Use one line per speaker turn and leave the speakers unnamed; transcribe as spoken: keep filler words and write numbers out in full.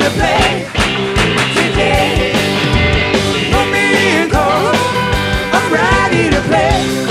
to play today. Put me in, 'cause I'm ready to play.